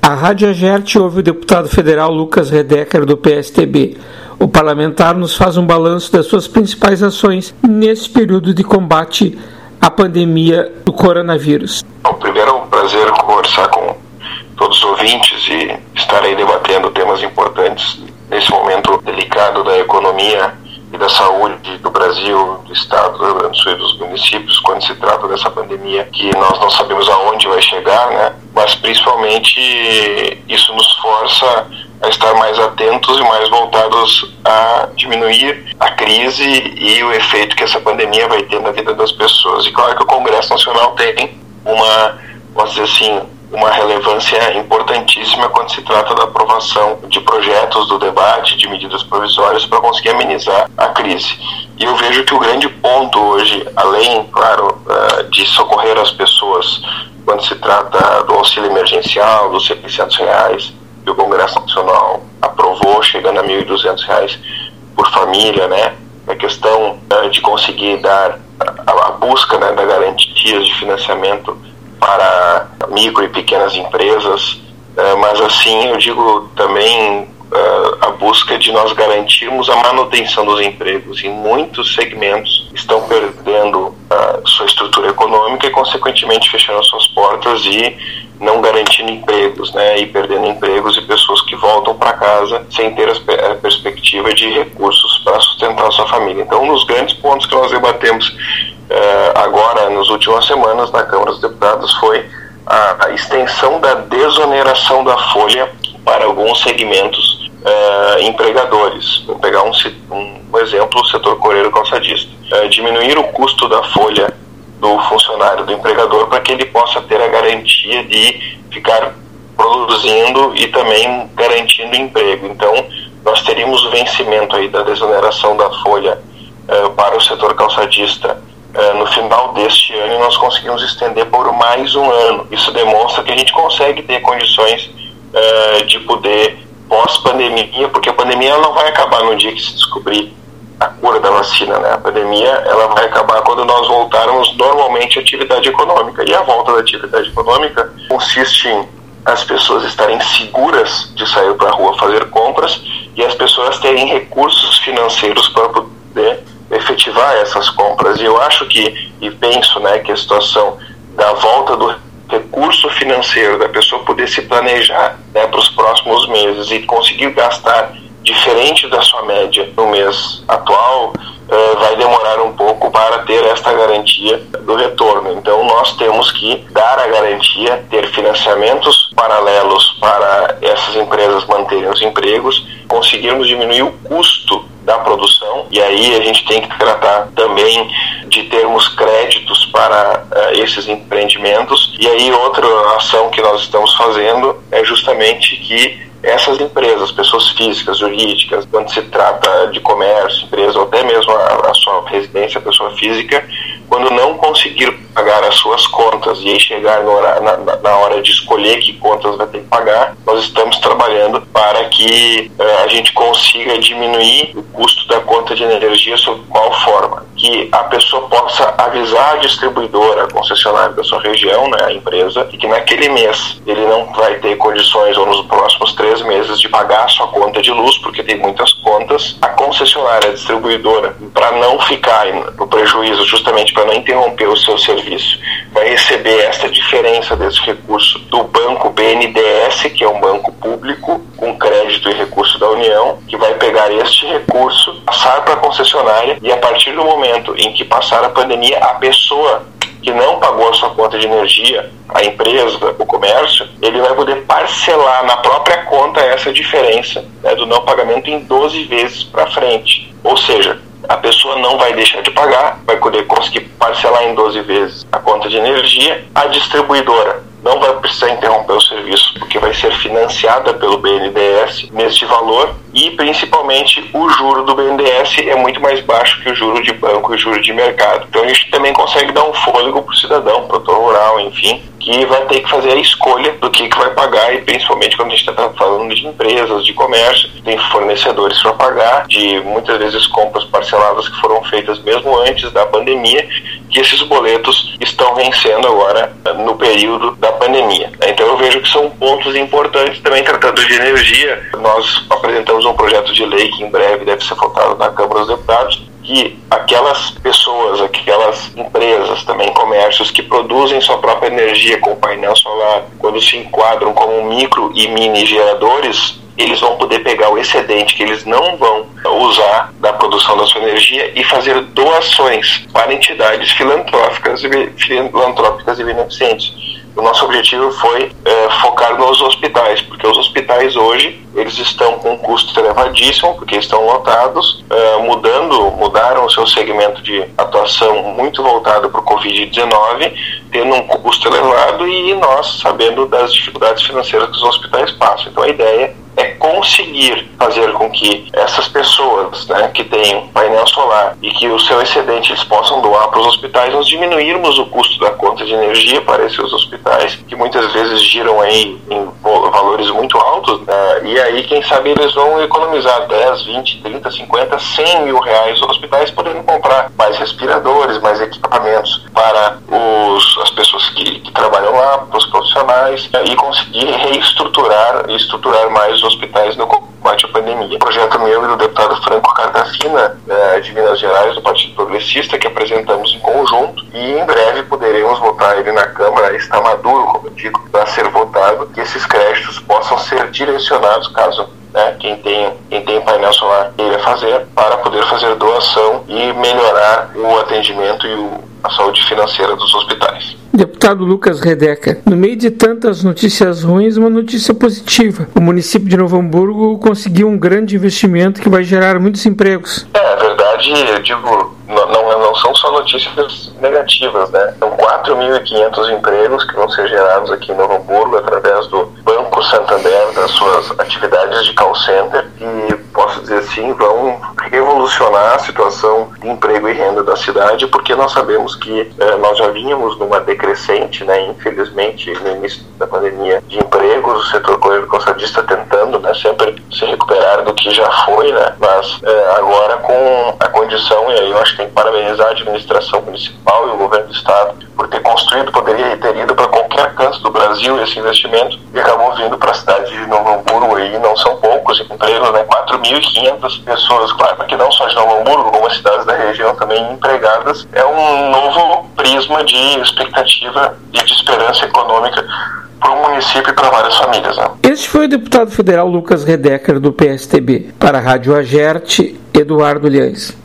A Rádio Agerte ouve o deputado federal Lucas Redecker, do PSTB. O parlamentar nos faz um balanço das suas principais ações nesse período de combate à pandemia do coronavírus. Primeiro, é um prazer conversar com todos os ouvintes e estar aí debatendo temas importantes nesse momento delicado da economia e da saúde do Brasil, do Estado, do Rio Grande do Sul e dos municípios, quando se trata dessa pandemia que nós não sabemos aonde vai chegar, né? Mas principalmente isso nos força a estar mais atentos e mais voltados a diminuir a crise e o efeito que essa pandemia vai ter na vida das pessoas. E claro que o Congresso Nacional tem uma relevância importantíssima quando se trata da aprovação de projetos, do debate, de medidas provisórias para conseguir amenizar a crise. E eu vejo que o grande ponto hoje, além, claro, de socorrer as pessoas quando se trata do auxílio emergencial, dos R$600, que o Congresso Nacional aprovou, chegando a R$1.200 por família, né? A questão de conseguir dar a busca, né, da garantias de financiamento para micro e pequenas empresas, mas assim eu digo também a busca de nós garantirmos a manutenção dos empregos. Em muitos segmentos estão perdendo sua estrutura econômica e consequentemente fechando suas portas e não garantindo empregos, né, e perdendo empregos e pessoas que voltam para casa sem ter a perspectiva de recursos para sustentar a sua família. Então, um dos grandes pontos que nós debatemos agora, nas últimas semanas, na Câmara dos Deputados, foi a extensão da desoneração da folha para alguns segmentos empregadores. Vou pegar um exemplo, o setor coreiro calçadista. Diminuir o custo da folha do funcionário, do empregador, para que ele possa ter a garantia de ficar produzindo e também garantindo emprego. Então, nós teríamos o vencimento aí da desoneração da folha para o setor calçadista no final deste ano, e nós conseguimos estender por mais um ano. Isso demonstra que a gente consegue ter condições de poder, pós-pandemia, porque a pandemia ela não vai acabar no dia que se descobrir a cura da vacina, né? A pandemia ela vai acabar quando nós voltarmos normalmente à atividade econômica. E a volta da atividade econômica consiste em as pessoas estarem seguras de sair para a rua fazer compras e as pessoas terem recursos financeiros para poder efetivar essas compras. E eu acho e penso, né, que a situação da volta do recurso financeiro, da pessoa poder se planejar, né, para os próximos meses e conseguir gastar diferente da sua média no mês atual, vai demorar um pouco para ter esta garantia do retorno. Então nós temos que dar a garantia, ter financiamentos paralelos para essas empresas manterem os empregos, conseguirmos diminuir o custo da produção, e aí a gente tem que tratar também de termos créditos para esses empreendimentos. E aí outra ação que nós estamos fazendo é justamente que essas empresas, pessoas físicas, jurídicas, quando se trata de comércio, empresa, ou até mesmo a sua residência, a pessoa física, quando não conseguir pagar as suas contas e aí chegar na hora de escolher que contas vai ter que pagar, nós estamos trabalhando para que a gente consiga diminuir o custo da conta de energia. Sob qual forma? Que a pessoa possa avisar a distribuidora, a concessionária da sua região, né, a empresa, e que naquele mês ele não vai ter condições, ou nos próximos 3 meses, de pagar a sua conta de luz, porque tem muitas contas. A concessionária, a distribuidora, para não ficar no prejuízo, justamente para não interromper o seu serviço, vai receber essa diferença desse recurso do banco BNDES, que é um banco público com crédito e recurso da União, que vai pegar este recurso, passar para a concessionária, e a partir do momento em que passar a pandemia, a pessoa que não pagou a sua conta de energia, a empresa, o comércio, ele vai poder parcelar na própria conta essa diferença, né, do não pagamento em 12 vezes para frente. Ou seja, a pessoa não vai deixar de pagar, vai poder conseguir parcelar em 12 vezes a conta de energia. A distribuidora não vai precisar interromper o serviço, porque vai ser financiada pelo BNDES neste valor, e principalmente o juro do BNDES é muito mais baixo que o juro de banco e o juro de mercado. Então a gente também consegue dar um fôlego para o cidadão, produtor rural, enfim, que vai ter que fazer a escolha do que vai pagar, e principalmente quando a gente está falando de empresas, de comércio, tem fornecedores para pagar, de muitas vezes compras parceladas que foram feitas mesmo antes da pandemia, que esses boletos estão vencendo agora no período da pandemia. Então eu vejo que são pontos importantes. Também tratando de energia, nós apresentamos um projeto de lei que em breve deve ser votado na Câmara dos Deputados, que aquelas pessoas, aquelas empresas, também comércios que produzem sua própria energia com painel solar, quando se enquadram como micro e mini geradores, eles vão poder pegar o excedente que eles não vão usar da produção da sua energia e fazer doações para entidades filantrópicas e beneficentes. O nosso objetivo foi focar nos hospitais, porque os hospitais hoje eles estão com um custo elevadíssimo, porque estão lotados, mudaram o seu segmento de atuação muito voltado para o Covid-19, tendo um custo elevado, e nós sabendo das dificuldades financeiras que os hospitais passam. Então a ideia é conseguir fazer com que essas pessoas, né, que têm painel solar e que o seu excedente eles possam doar para os hospitais, nós diminuirmos o custo da conta de energia para esses hospitais, que muitas vezes giram aí em valores muito altos, né, e aí quem sabe eles vão economizar 10, 20, 30, 50, 100 mil reais os hospitais, podendo comprar mais respiradores, mais equipamentos para as pessoas que trabalham lá, para os profissionais, e conseguir reestruturar e estruturar mais os hospitais no combate à pandemia. O projeto meu e do deputado Franco Cartafina, de Minas Gerais, do Partido Progressista, que apresentamos em conjunto, e em breve poderemos votar ele na Câmara. Está maduro, como eu digo, para ser votado, que esses créditos possam ser direcionados, caso quem tem painel solar queira fazer, para poder fazer doação e melhorar o atendimento e a saúde financeira dos hospitais. Deputado Lucas Redecker, no meio de tantas notícias ruins, uma notícia positiva. O município de Novo Hamburgo conseguiu um grande investimento que vai gerar muitos empregos. É verdade, eu digo, não são só notícias negativas, né? São 4.500 empregos que vão ser gerados aqui em Novo Hamburgo através do Banco Santander, das suas atividades de call center, e posso dizer assim, vão revolucionar a situação de emprego e renda da cidade, porque nós sabemos que nós já vínhamos numa decrescente, né, infelizmente, no início da pandemia, de empregos. O setor consadista tentando, né, sempre se recuperar do que já foi, né, mas agora com a condição, e aí eu acho que tem que parabenizar a administração municipal e o governo do estado por ter construído, poderia ter ido para qualquer canto do Brasil esse investimento, e acabou vindo para a cidade de Novo Hamburgo, e não são poucos empregos, né, 4.500 pessoas, claro que não só de Novo Hamburgo, como as cidades da região também empregadas. É um novo prisma de expectativa e de esperança econômica para o município e para várias famílias, né? Este foi o deputado federal Lucas Redecker, do PSTB. Para a Rádio Agerte, Eduardo Liães.